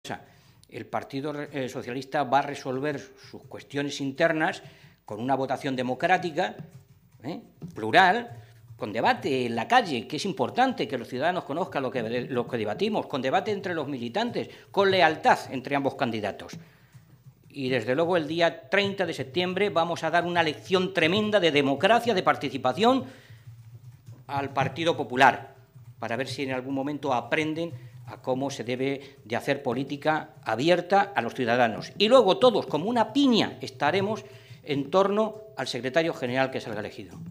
El Partido Socialista va a resolver sus cuestiones internas con una votación democrática, plural, con debate en la calle, que es importante que los ciudadanos conozcan lo que debatimos, con debate entre los militantes, con lealtad entre ambos candidatos. Y, desde luego, el día 30 de septiembre vamos a dar una lección tremenda de democracia, de participación al Partido Popular, para ver si en algún momento aprenden a cómo se debe de hacer política abierta a los ciudadanos. Y luego todos, como una piña, estaremos en torno al secretario general que salga elegido.